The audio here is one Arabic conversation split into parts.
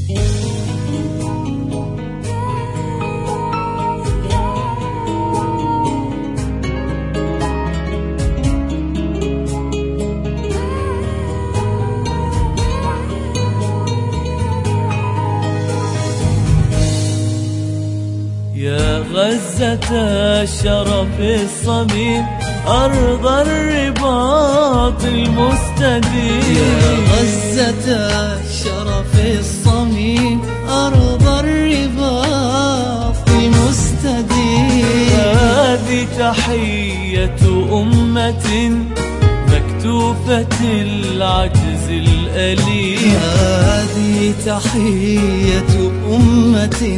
يا غزة الشرف الصميم أرض الرباط المستديم، يا غزة الشرف الصميم أرض الرباط المستديم. هذه تحية أمة مكتوفة العجز الأليم، هذه تحية أمة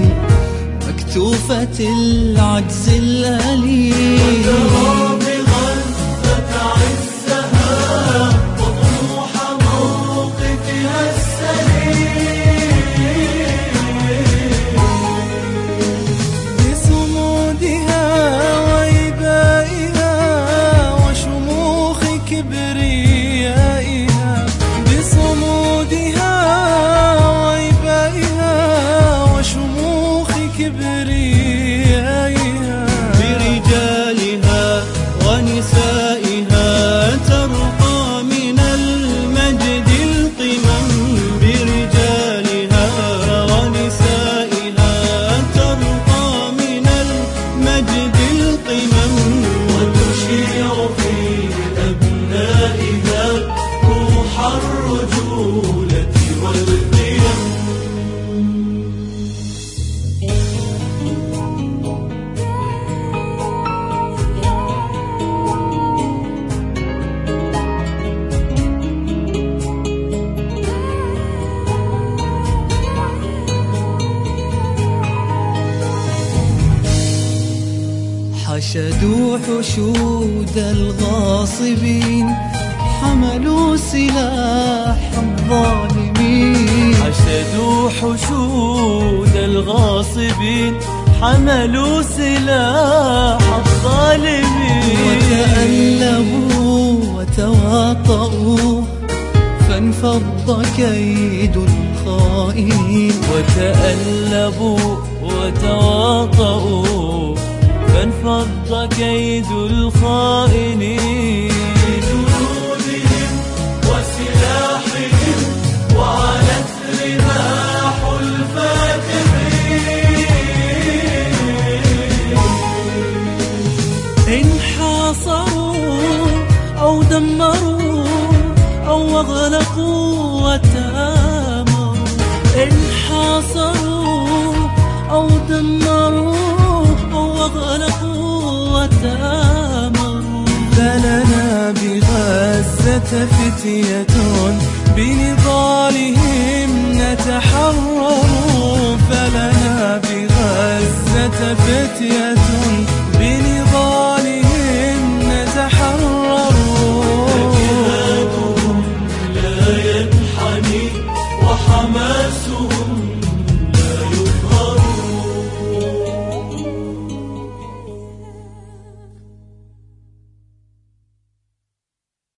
مكتوفة العجز الأليم. وترى بغزة عزها وطموح موقفها السليم، بصمودها وإبائها وشموخ كبريائها، بصمودها وإبائها وشموخ كبريائها، برجالها ونسائها ترقى من المجد القمم، برجالها ونسائها ترقى من المجد القمم، وتشيع في أبنائها روح الرجولة والقيم. حشدوا حشود الغاصبين، حملوا سلاح الظالمين، حشدوا حشود الغاصبين، حملوا سلاح الظالمين، وتألبوا وتواطؤوا فانفض كيد الخائنين، وتألبوا وتواطؤوا فانفض كيد الخائنين، بجنودهم وسلاحهم وعلت رماح الفاتحين، إن حاصروا أو دمروا أو أغلقوا وتآمروا، إن حاصروا أو دمروا أو أغلقوا وتآمروا، فلنا بغزة فتية بنضالهم نتحرر، فلنا بغزة فتية بنضالهم نتحرر، جهادهم لا ينحني وحماسهم